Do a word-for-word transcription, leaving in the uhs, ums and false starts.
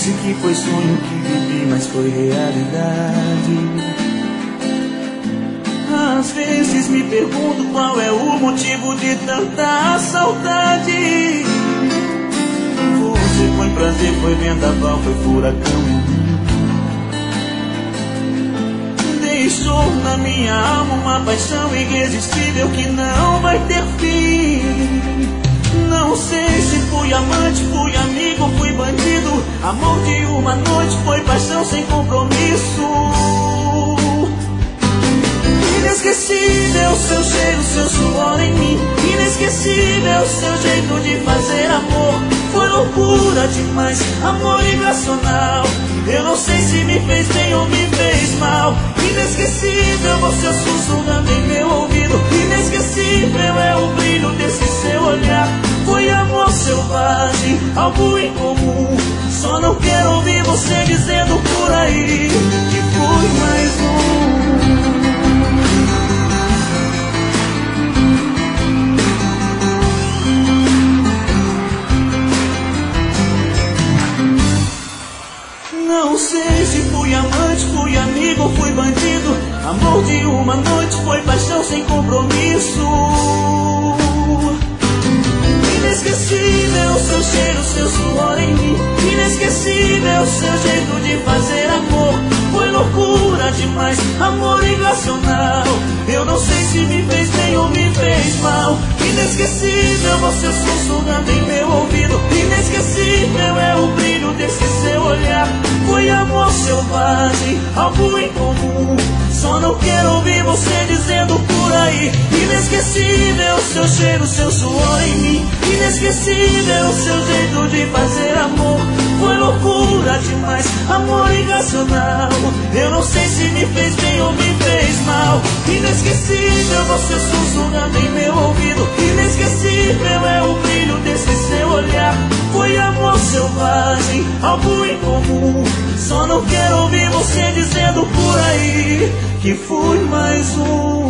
disse que foi sonho que vivi, mas foi realidade. Às vezes me pergunto qual é o motivo de tanta saudade. Você foi prazer, foi vendaval, foi furacão em mim. Deixou na minha alma uma paixão irresistível que não vai ter fim. Não sei se fui amante, fui amigo, fui bandido. Amor de uma noite, foi paixão sem compromisso. Inesquecível seu cheiro, seu suor em mim. Inesquecível seu jeito de fazer amor. Foi loucura demais, amor irracional. Eu não sei se me fez bem ou me fez mal. Inesquecível você sussurrando em meu ouvido. Inesquecível é o brilho desse seu olhar. Foi amor selvagem, algo incomum. Só não quero ouvir você dizendo por aí que fui mais um. Não sei se fui amante, fui amigo, fui bandido. Amor de uma noite, foi paixão sem compromisso. Inesquecível seu cheiro, seu suor em mim. Inesquecível seu jeito de fazer amor. Foi loucura demais, amor irracional. Eu não sei se me fez bem ou me fez mal. Inesquecível você sussurrando em meu ouvido. Inesquecível é o brilho desse seu olhar. Foi amor selvagem, algo incomum. Só não quero ouvir você dizendo por aí. Inesquecível seu cheiro, seu suor em mim. Inesquecível seu jeito de fazer amor. Foi loucura demais, amor irracional. Eu não sei se me fez bem ou me fez mal. Inesquecível você sussurrando em meu ouvido. Inesquecível é o brilho desse seu olhar. Foi amor selvagem, algo incomum. Só não quero ouvir você dizendo por aí que fui mais um.